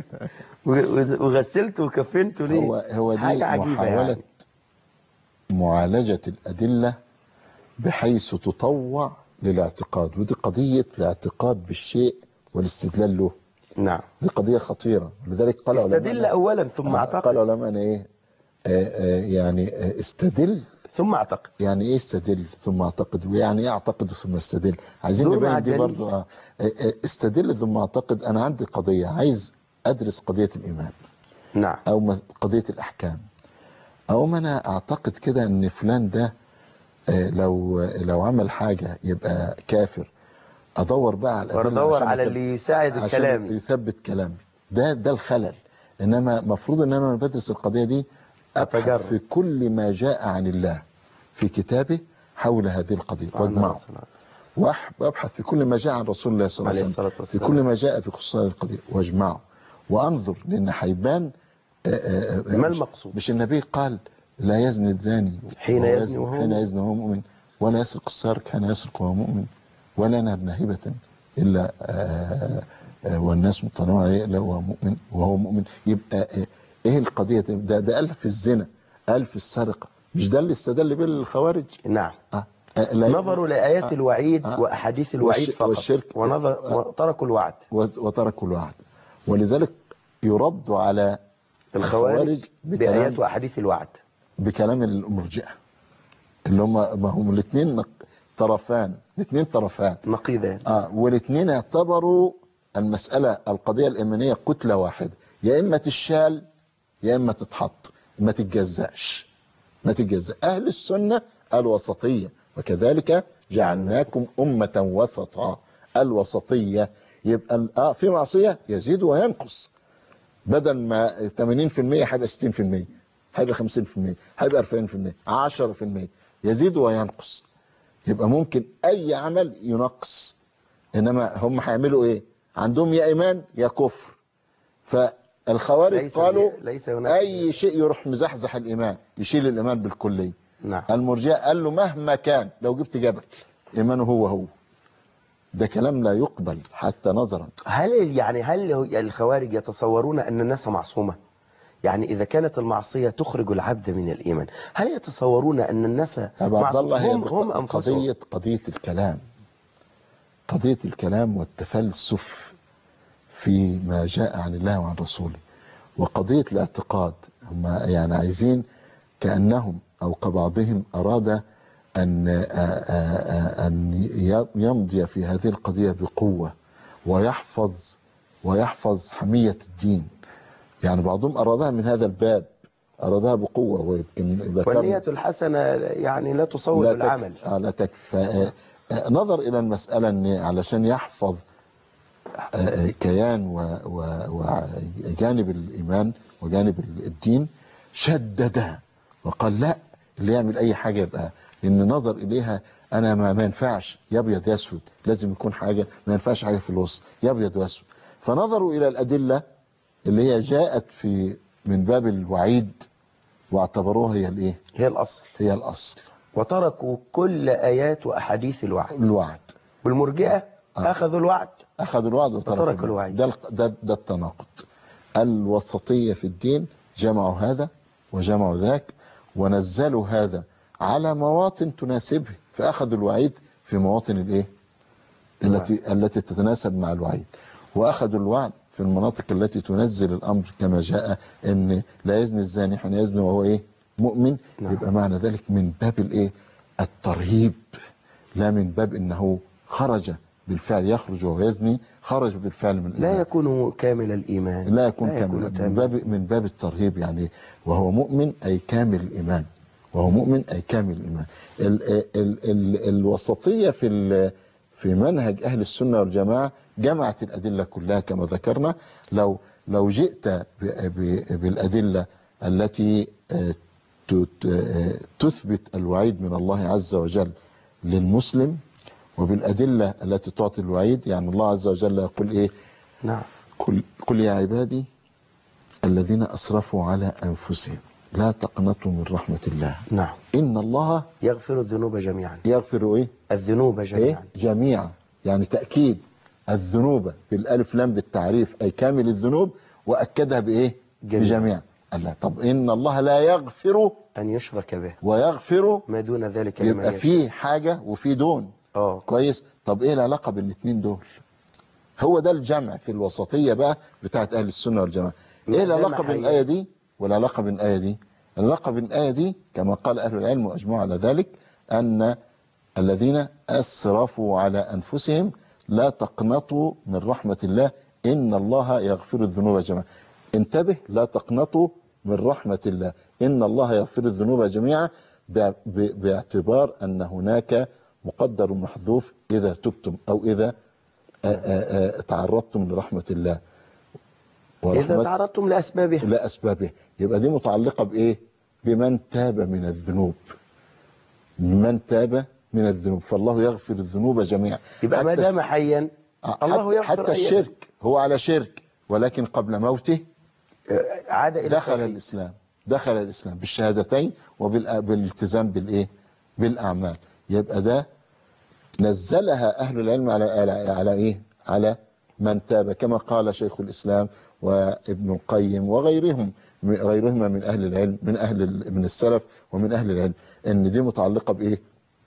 وغسلته وكفنته ليه؟ هو دي محاولة يعني. معالجة الأدلة بحيث تطوع للاعتقاد، ودي قضية الاعتقاد بالشيء والاستدلال له. نعم. دي قضية خطيرة، لذلك قال استدل أولا ثم اعتقد. قال علماءنا إيه؟ يعني استدل ثم اعتقد. يعني ايه استدل ثم اعتقد، ويعني ايه اعتقد ثم استدل؟ عايزين نبين دي برضو. استدل ثم اعتقد. انا عندي قضية عايز ادرس قضية الايمان، نعم، او قضية الاحكام، او ما انا اعتقد كده ان فلان ده لو عمل حاجة يبقى كافر، ادور بقى على الادله، وادور على اللي يساعد الكلام، يثبت كلامي. ده الخلل. انما المفروض ان انا بدرس القضيه دي ابحث في كل ما جاء عن الله في كتابه حول هذه القضيه واجمعه، وابحث في كل ما جاء عن رسول الله صلى الله عليه وسلم في كل ما جاء في خصوص هذه القضيه واجمعه وانظر، لان هيبان ما المقصود. مش النبي قال لا يزني الزاني حين يزني وهو مؤمن، ولا يسرق السارق حين يسرق وهو مؤمن، ولا نهب هبة إلا والناس مطلعون عليه إلا وهو مؤمن. يبقى إيه القضية؟ ده قال في الزنا، قال في السرقة، مش ده اللي استدل به الخوارج؟ نعم. نظروا لآيات الوعيد وأحاديث الوعيد فقط، والشرك، وتركوا الوعد. وتركوا الوعد. ولذلك يرد على الخوارج بآيات وأحاديث الوعد بكلام المرجئة اللي هم الاثنين طرفان، الاثنين طرفان نقيضان. والاثنين اعتبروا المسألة القضية الإيمانية كتلة واحدة، يا إما تشال يا إما تتحط، ما تتجزأش. أهل السنة الوسطية، وكذلك جعلناكم أمة وسطا. الوسطية يبقى في معصية يزيد وينقص، بدل ما 80% هيبقى 60%، هيبقى 50%، هيبقى 40%، 10%، يزيد وينقص. يبقى ممكن اي عمل ينقص، انما هم هيعملوا ايه؟ عندهم يا ايمان يا كفر. فالخوارج قالوا اي شيء يروح مزحزح الايمان، يشيل الايمان بالكليه. نعم. المرجئه قال له مهما كان، لو جبت جبل ايمانه هو. ده كلام لا يقبل حتى نظرا. هل الخوارج يتصورون ان الناس معصومه؟ يعني إذا كانت المعصية تخرج العبد من الإيمان، هل يتصورون أن الناس معصومون هم أنفسهم؟ قضية الكلام والتفلسف في ما جاء عن الله وعن رسوله، وقضية الاعتقاد. هم يعني عايزين كأنهم أو كبعضهم أراد أن يمضي في هذه القضية بقوة ويحفظ حمية الدين. يعني بعضهم أرادها من هذا الباب، أرادها بقوة، ويمكن والنية الحسنة يعني لا تصوب العمل، لا تكفي. نظر إلى المسألة أن علشان يحفظ كيان وجانب الإيمان وجانب الدين شددها وقال لا، اللي يعمل أي حاجة يبقى، لأن نظر إليها أنا ما ينفعش يبيض يسود، لازم يكون حاجة، ما ينفعش حاجة في الوسط يبيض ويسود. فنظروا إلى الأدلة اللي هي جاءت من باب الوعيد واعتبروها هي الايه؟ هي الاصل. وتركوا كل ايات واحاديث الوعد. والمرجئه اخذوا الوعد وتركوا الوعيد. ده التناقض. الوسطيه في الدين جمعوا هذا وجمعوا ذاك، ونزلوا هذا على مواطن تناسبه، فاخذوا الوعيد في مواطن الايه؟ التي تتناسب مع الوعيد، واخذوا الوعد في المناطق التي تنزل الأمر كما جاء ان لا يزني الزاني حين يزني وهو ايه؟ مؤمن. نعم. يبقى معنى ذلك من باب الايه؟ الترهيب، لا من باب انه خرج بالفعل، يخرج وهو يزني، خرج بالفعل من الإيمان. لا يكون كامل الإيمان، لا يكون كامل، من باب الترهيب. يعني وهو مؤمن أي كامل الإيمان، وهو مؤمن أي كامل الإيمان. الوسطية في منهج أهل السنة والجماعة جمعت الأدلة كلها كما ذكرنا. لو جئت بالأدلة التي تثبت الوعيد من الله عز وجل للمسلم، وبالأدلة التي تعطي الوعيد، يعني الله عز وجل يقول إيه؟ نعم. قل يا عبادي الذين أسرفوا على أنفسهم لا تقنطوا من رحمة الله. نعم. إن الله يغفر الذنوب جميعا. يغفر إيه؟ الذنوب جميعا. إيه؟ جميعا، يعني تأكيد الذنوب بالألف لام بالتعريف أي كامل الذنوب، وأكدها بإيه؟ بجميع. الله. طب إن الله لا يغفر أن يشرك به ويغفر ما دون ذلك لمن يبقى يشاء. فيه حاجة وفي دون. كويس. طب ايه العلاقة بين الاثنين دول؟ هو ده الجمع في الوسطية بقى بتاعت اهل السنة والجماعة. ايه العلاقة بين الآية دي والعلاقة بين الآية دي؟ العلاقة بين الآية دي كما قال أهل العلم وأجمعوا على ذلك أن الذين أسرفوا على أنفسهم لا تقنطوا من رحمة الله إن الله يغفر الذنوب جميعا. انتبه، لا تقنطوا من رحمة الله إن الله يغفر الذنوب جميعا، باعتبار أن هناك مقدر محذوف إذا تبتم أو إذا تعرضتم لرحمة الله، إذا تعرضتم لأسبابه. يبقى دي متعلقة بإيه؟ بمن تاب من الذنوب، من تاب من الذنوب، فالله يغفر الذنوب جميعا. يبقى ما دام حيا الله يغفر. حتى الشرك، هو على شرك ولكن قبل موته عاد إلى دخل الإسلام بالشهادتين وبالالتزام بالإيه؟ بالأعمال. يبقى ده نزلها أهل العلم على إيه؟ على من تاب، كما قال شيخ الإسلام وابن القيم وغيرهما من أهل العلم، من السلف ومن أهل العلم، أن دي متعلقة بإيه؟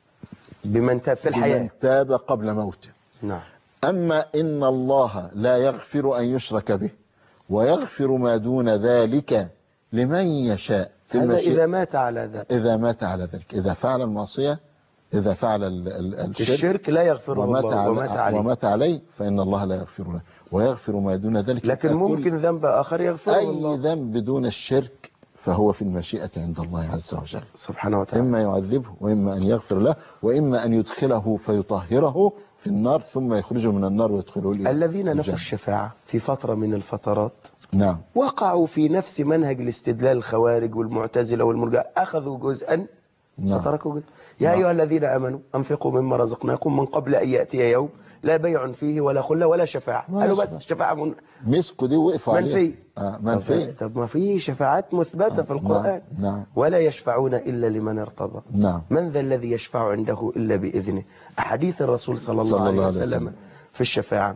بمن تاب في الحياة، بمن تاب قبل موته. نعم. أما إن الله لا يغفر أن يشرك به ويغفر ما دون ذلك لمن يشاء. هذا إذا مات على ذلك. إذا فعل المعصية، إذا فعل الشرك لا يغفره الله ومات عليه فإن الله لا يغفر له ويغفر ما دون ذلك. لكن ممكن ذنب آخر يغفره الله. أي ذنب دون الشرك فهو في المشيئة عند الله عز وجل سبحانه وتعالى، إما يعذبه وإما أن يغفر له وإما أن يدخله فيطهره في النار ثم يخرجه من النار ويدخله الجنة. الذين نفوا الشفاعة في فترة من الفترات نعم وقعوا في نفس منهج الاستدلال الخوارج والمعتزلة والمرجئة، أخذوا جزءا فتركوا جزءا. يا أيها الذين آمنوا أنفقوا مما رزقناكم من قبل أن يأتي يوم لا بيع فيه ولا خلة ولا شفاعة. قالوا بس الشفاعة مسكوا دي وقفوا عليها منفي. طب ما في شفاعات مثبتة في القرآن. نعم. ولا يشفعون إلا لمن ارتضى. نعم. من ذا الذي يشفع عنده إلا بإذنه. أحاديث الرسول صلى الله عليه وسلم في الشفاعة.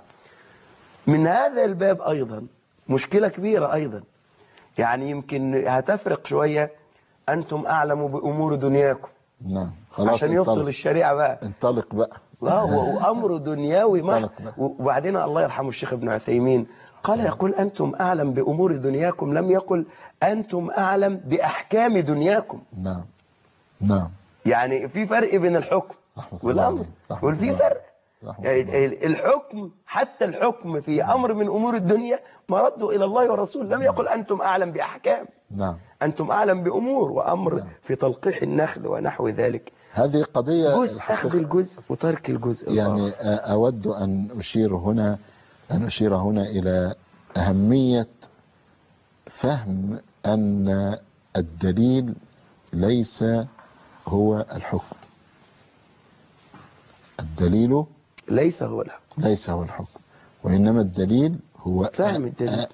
من هذا الباب أيضا مشكلة كبيرة أيضا، يعني يمكن هتفرق شوية. أنتم أعلم بأمور دنياكم. نعم خلاص عشان يفضل الشريعة بقى. انطلق بقى. وأمر دنياوي ما. وبعدين الله يرحمه الشيخ ابن عثيمين قال يقول أنتم أعلم بأمور دنياكم، لم يقل أنتم أعلم بأحكام دنياكم. نعم نعم. يعني في فرق بين الحكم والأمر، وفي فرق. يعني الحكم، حتى الحكم في أمر من أمور الدنيا مرده إلى الله والرسول، لم يقل أنتم أعلم بأحكام. نعم. أنتم أعلم بأمور وأمر. نعم. في تلقيح النخل ونحو ذلك. هذه قضية جزء أخذ الجزء وترك الجزء يعني أود أن أشير هنا إلى أهمية فهم أن الدليل ليس هو الحكم. الدليل ليس هو الحكم، وإنما الدليل هو فهم الدليل.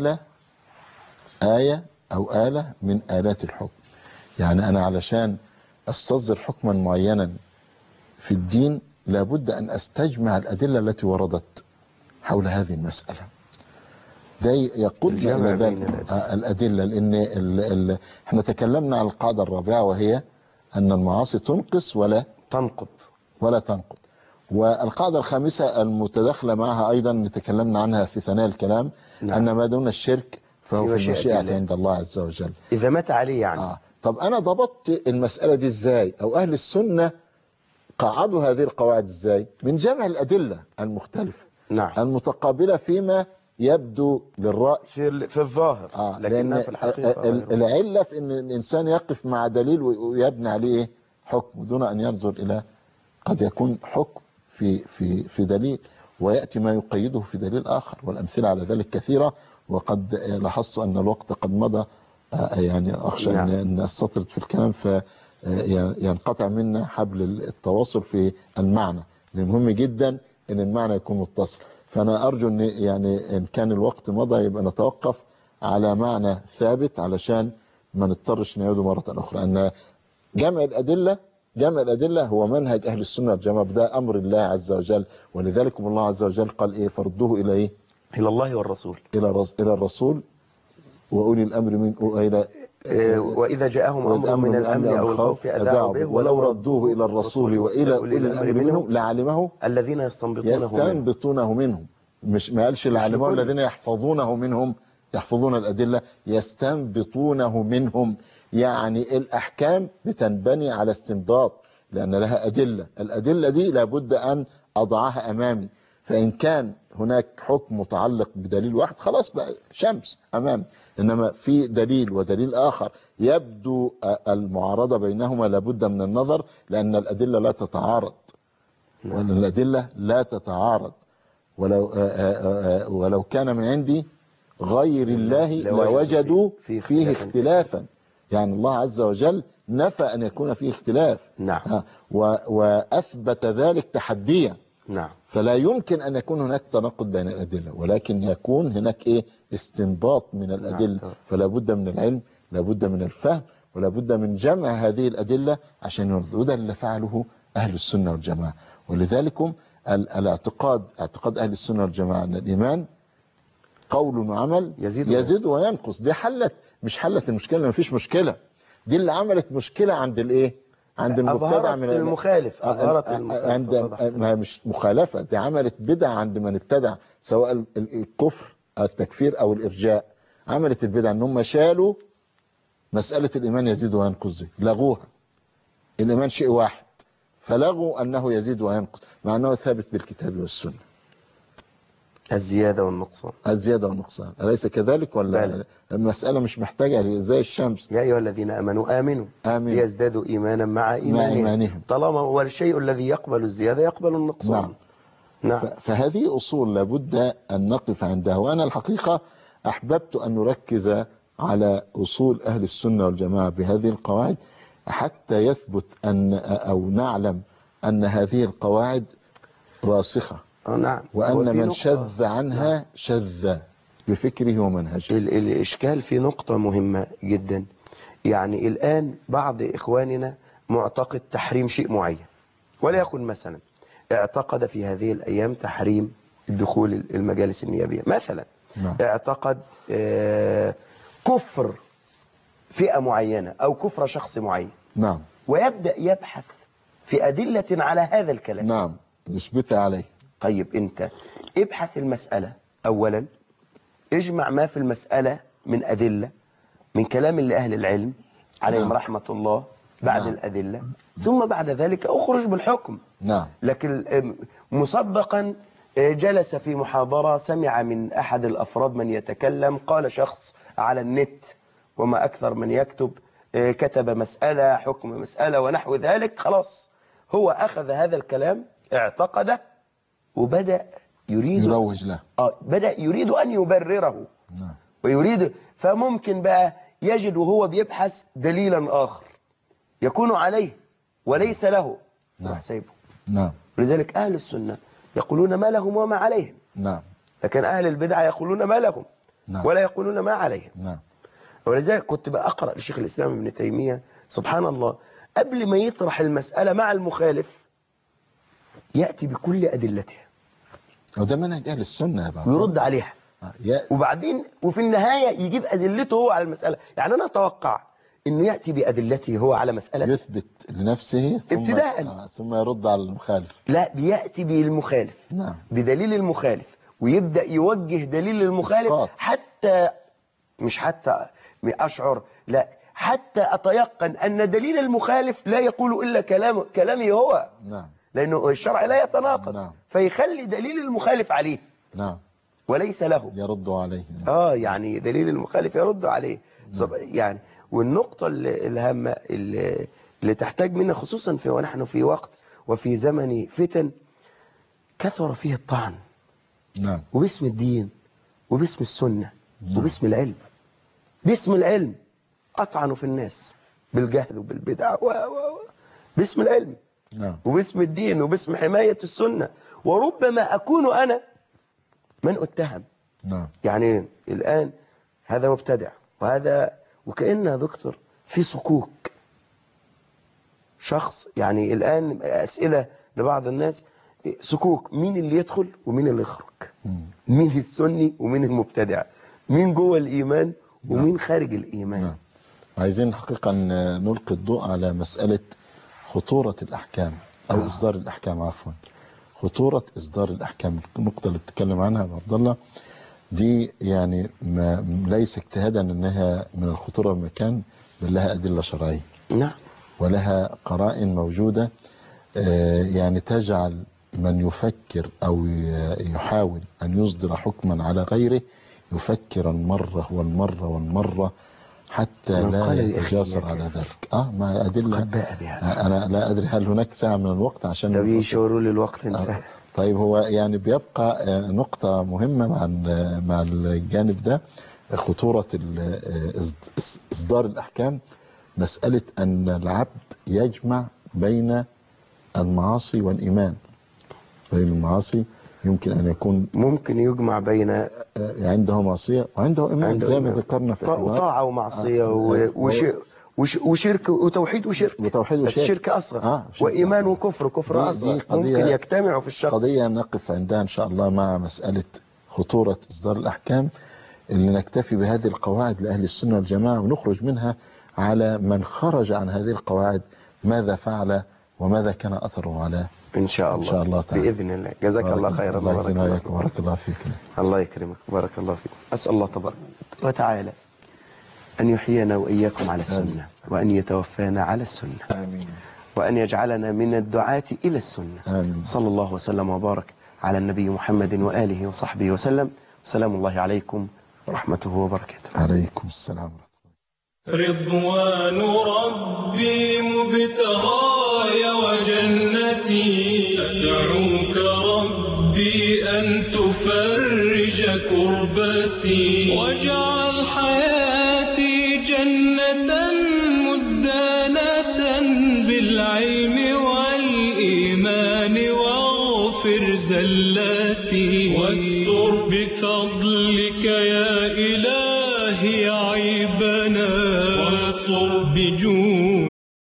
آية أو آلة من آلات الحكم. يعني أنا علشان أستصدر حكما معينا في الدين لابد أن أستجمع الأدلة التي وردت حول هذه المسألة. ده يقودنا إلى ذلك الأدلة، لأن احنا تكلمنا عن القاعدة الرابعة وهي أن المعاصي تنقص ولا تنقض. والقاعدة الخامسة المتداخلة معها أيضا تكلمنا عنها في ثنايا الكلام. نعم. أن ما دون الشرك فهو في المشيئة عند الله عز وجل إذا مات عليه يعني. طب أنا ضبطت المسألة دي إزاي؟ أو أهل السنة قعدوا هذه القواعد إزاي؟ من جمع الأدلة المختلفة. نعم. المتقابلة فيما يبدو للرأي في الظاهر، لأن في الحقيقة العلة في أن الإنسان يقف مع دليل ويبني عليه حكم دون أن ينظر إلى قد يكون حكم في دليل ويأتي ما يقيده في دليل آخر، والأمثلة على ذلك كثيرة. وقد لاحظت أن الوقت قد مضى، يعني أخشى أن أستطرد في الكلام فينقطع منا حبل التواصل في المعنى. المهم جدا أن المعنى يكون متصل. فأنا أرجو أن يعني إن كان الوقت مضى يبقى نتوقف على معنى ثابت علشان ما نضطرش نعيده مرة أخرى. أن جمع الأدلة هو منهج أهل السنة والجماعة، ده أمر الله عز وجل. ولذلك الله عز وجل قال إيه؟ فردوه إلى إيه؟ إلى الله والرسول، إلى الرسول وأولي الأمر منكم، إلى وإذا جاءهم أمر من الأمن أو الخوف أذاعوا به ولو ردوه إلى الرسول وإلى أولي الأمر منهم لعلمه الذين يستنبطونه منهم. مش ما قالش لعلمه الذين يحفظونه منهم، يحفظون الأدلة، يستنبطونه منهم. يعني الأحكام بتنبني على استنباط لأن لها أدلة، الأدلة دي لابد أن أضعها أمامي، فإن كان هناك حكم متعلق بدليل واحد خلاص بقى شمس أمامي، إنما في دليل ودليل آخر يبدو المعارضة بينهما لابد من النظر، لأن الأدلة لا تتعارض. وأن الأدلة لا تتعارض، ولو كان من عندي غير الله لوجدوا فيه اختلافا. يعني الله عز وجل نفى أن يكون فيه اختلاف. نعم. وأثبت ذلك تحديا. نعم. فلا يمكن أن يكون هناك تناقض بين الأدلة، ولكن يكون هناك استنباط من الأدلة. نعم. فلا بد من العلم، لا بد من الفهم، ولا بد من جمع هذه الأدلة عشان يرضى. وده اللي فعله أهل السنة والجماعة. ولذلك اعتقاد أهل السنة والجماعة أن الإيمان قول وعمل يزيد وينقص. دي مش حلت المشكلة، ما فيش مشكلة، دي اللي عملت مشكلة عند عند المبتدع من المخالف. ما مش مخالفة، دي عملت بدعة عند من ابتدع، سواء الكفر التكفير أو الإرجاء. عملت البدعة ان هم شالوا مسألة الإيمان يزيد وينقص دي، لغوها. الإيمان شيء واحد، فلغوا أنه يزيد وينقص مع أنه ثابت بالكتاب والسنة. الزيادة والنقصان. الزيادة والنقصان، أليس كذلك ولا بل. المسألة مش محتاجة زي الشمس. يا أيها الذين آمنوا ليزدادوا إيمانا مع إيمانهم. طالما هو الشيء الذي يقبل الزيادة يقبل النقصان. نعم. فهذه أصول لابد أن نقف عندها. وأنا الحقيقة أحببت أن نركز على أصول أهل السنة والجماعة بهذه القواعد حتى يثبت أو نعلم أن هذه القواعد راسخة. نعم. وأن من شذ عنها شذ بفكره ومنهجه. الإشكال في نقطة مهمة جدا. يعني الآن بعض إخواننا معتقد تحريم شيء معين، وليكن مثلا اعتقد في هذه الأيام تحريم الدخول المجالس النيابية مثلا. نعم. اعتقد كفر فئة معينة أو كفر شخص معين. نعم. ويبدأ يبحث في أدلة على هذا الكلام. نعم. يثبتها عليه. طيب أنت ابحث المسألة أولا، اجمع ما في المسألة من أدلة من كلام لأهل العلم عليهم رحمة الله بعد الأدلة، ثم بعد ذلك أخرج بالحكم. نعم. لكن مسبقا جلس في محاضرة، سمع من أحد الأفراد من يتكلم، قال شخص على النت وما أكثر من يكتب، كتب مسألة حكم مسألة ونحو ذلك، خلاص هو أخذ هذا الكلام اعتقده وبدأ يروج له. بدأ يريد أن يبرره. نعم. ويريد، فممكن بقى يجد وهو بيبحث دليلا آخر يكون عليه وليس له. نعم. سيبه. نعم. ولذلك أهل السنة يقولون ما لهم وما عليهم. نعم. لكن أهل البدع يقولون ما لهم. نعم. ولا يقولون ما عليهم. نعم. ولذلك كنت بقرأ لشيخ الإسلام ابن تيمية سبحان الله، قبل ما يطرح المسألة مع المخالف يأتي بكل أدلتها، وده منهج أهل السنة ويرد عليها. وبعدين وفي النهاية يجيب أدلته هو على المسألة. يعني أنا أتوقع أنه يأتي بأدلته هو على مسألة، يثبت لنفسه ابتداء ثم يرد على المخالف. لا، بيأتي بالمخالف. نعم. بدليل المخالف، ويبدأ يوجه دليل المخالف إسقاط. حتى مش حتى أشعر، لا، حتى أتيقن أن دليل المخالف لا يقول إلا كلامي هو. نعم. لأنه الشرع لا يتناقض. نعم. فيخلي دليل المخالف عليه. نعم. وليس له. يرد عليه. نعم. يعني دليل المخالف يرد عليه. نعم. يعني والنقطة الهامة اللي تحتاج منا خصوصا ونحن في وقت وفي زمن فتن كثر فيه الطعن. نعم. وباسم الدين وباسم السنة. نعم. وباسم العلم. باسم العلم أطعنوا في الناس بالجهل وبالبدع باسم العلم. نعم. وباسم الدين وباسم حماية السنة. وربما أكون أنا من أتهم. نعم. يعني الآن هذا مبتدع وهذا، وكأنها دكتور في صكوك شخص. يعني الآن أسئلة لبعض الناس، صكوك مين اللي يدخل ومين اللي يخرج، مين السني ومين المبتدع، مين جوه الإيمان ومين خارج الإيمان. عايزين حقيقة نلقي الضوء على مسألة خطورة الأحكام أو إصدار الأحكام عفوا. خطورة إصدار الأحكام، النقطة اللي بتتكلم عنها أبو عبد الله دي يعني ليس اجتهادا أنها من الخطورة بمكان، بل لها أدلة شرعية. نعم. ولها قرائن موجودة يعني تجعل من يفكر أو يحاول أن يصدر حكما على غيره يفكر المرة والمرة والمرة حتى لا يتجاسر على ذلك. مع الأدلة. أنا لا أدري هل هناك ساعة من الوقت عشان بيشوروا لي الوقت انتهى. طيب هو يعني بيبقى نقطة مهمة مع الجانب ده، خطورة إصدار الأحكام، مسألة أن العبد يجمع بين المعاصي والإيمان. بين المعاصي ممكن يجمع بين عنده معصية وعنده إيمان زي ما ذكرنا في الحوار. طاعة ومعصية وشرك وتوحيد وشرك. بس شرك أصغر وإيمان وكفر أصغر ممكن يجتمعوا في الشخص. قضية نقف عندها إن شاء الله مع مسألة خطورة إصدار الأحكام، اللي نكتفي بهذه القواعد لأهل السنة والجماعة ونخرج منها على من خرج عن هذه القواعد ماذا فعل وماذا كان أثره على إن شاء الله تعالى. بإذن الله. جزاك الله خيرا. الله يجزيك وبارك الله فيك. الله يكرمك بارك الله فيك. أسأل الله تبارك وتعالى أن يحيينا وإياكم على السنة، وأن يتوفانا على السنة. آمين. وأن يجعلنا من الدعاة إلى السنة. آمين. صلى الله وسلم وبارك على النبي محمد وآله وصحبه وسلم. سلام الله عليكم ورحمته وبركاته. عليكم السلام ورحمة الله. رضوان ربي مبتغاي وجنتي، أدعوك ربي أن تفرج كربتي، واجعل حياتي جنة مزدانة بالعلم والإيمان، واغفر زلاتي واستر بفضلك يا إلهي عيبنا، وانصر بجودك